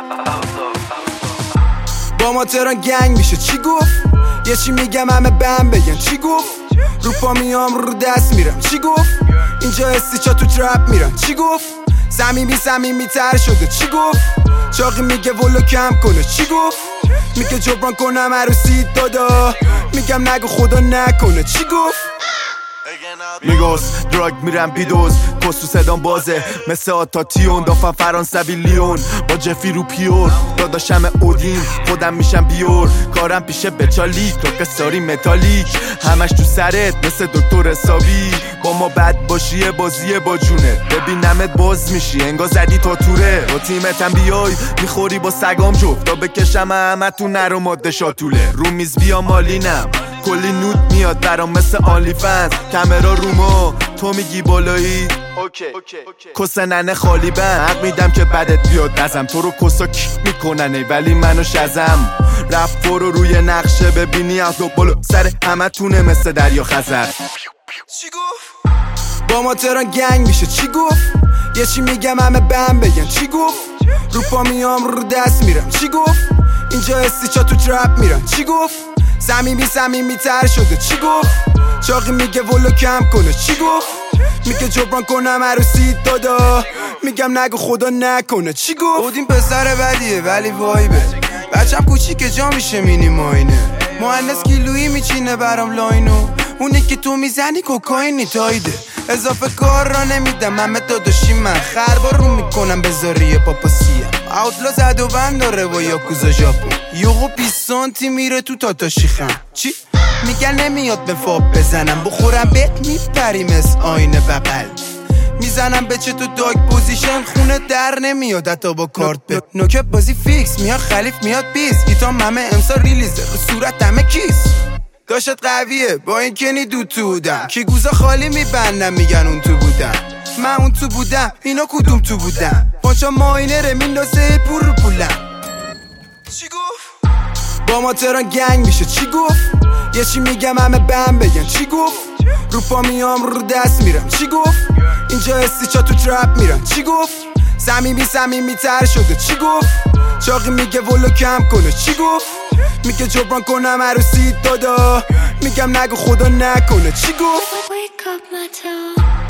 با ما تهران گنگ میشه چی گفت؟ یه چی میگم همه بهم بگن چی گفت؟ رو پا میام رو دست میرم چی گفت؟ اینجا استیچا تو ترپ میرن چی گفت؟ صمیمی تر شده چی گفت؟ چاقی میگه ولو کم کنه چی گفت؟ میگه جبران کنم عروسی دادا، میگم نگو خدا نکنه چی گفت؟ میگوز دراگ میرم بیدوز کس تو صدام بازه مثل آتاتیون دافم فرانسوی لیون با جفی رو پیور داداشم اودین خودم میشم بیور کارم پیشه بچالیک تو قصاری متالیک همش تو سرت مثل دکتر حسابی با ما بد باشیه بازیه با جونه ببینمت باز میشی انگار زدی تا توره با تیمتم بیای میخوری با سگام جفت تا بکشم همه تو نرو ماده شاتوله رو میز بیا مالینم کلی نود میاد برام مثل آنلی فنز کامرا رومو تو میگی بالایی کسه ننه خالی بن حق میدم که بدت بیاد نزم تو رو کسا کیک میکنن ای ولی منو شزم رفت برو روی نقشه ببینی از بالا سر همه تونه مثل دریا خزر چی گفت؟ با ما تهران گنگ میشه چی گفت؟ یه چی میگم همه بهم بگن چی گفت؟ رو پا میام رو دست میرم چی گفت؟ اینجا استیچا تو ترپ میرن چی گفت؟ صمیمی تر شده چی گفت؟ چاقی میگه ولو کم کنه چی گفت؟ میگه جبران کنم عروسی دادا، میگم نگو خدا نکنه چی گفت؟ اودین پسر بدیه ولی وایبه، بچم کوچیکه جا میشه مینی ماینه، مهندس کیلویی میچینه برام لاینو، اونی که تو میزنی کوکاینی تایده، اضافه کار را نمیدم همه داداشی من خربا رو میکنم بذاری پاپاسیه اوتلا زد و بند داره با یاکوزا ژاپن یوغو 20 سانتی میره تو تاتاشیخم چی؟ میگن نمیاد به فاب بزنم بخورم بهت میپری مثل آینه بغل میزنم به چه تو داگ پوزیشن خونه در نمیاد حتی با کارت به نوکه بازی فیکس میاد خلیف میاد بیس گیتام همه امسال ریلیزه رو صورت همه کیس داشت قویه با این کنی دو تو بودم که گوزا خالی میبندم میگن اون تو بودم من اون تو بودم اینا کدوم تو بودم پانچا ماینره میندازه پور رو پولم چی گفت؟ با ما تهران گنگ میشه چی گفت؟ یه چی میگم همه بهم بگن چی گفت؟ رو پا میام رو دست میرم چی گفت؟ اینجا استیچا تو ترپ میرن چی گفت؟ صمیمی تر شده چی گفت؟ چاقی میگه ولو کم کنه چی گفت؟ میگه جبران کنم عروسی دادا، میگم نگو خدا نکنه چی گفت؟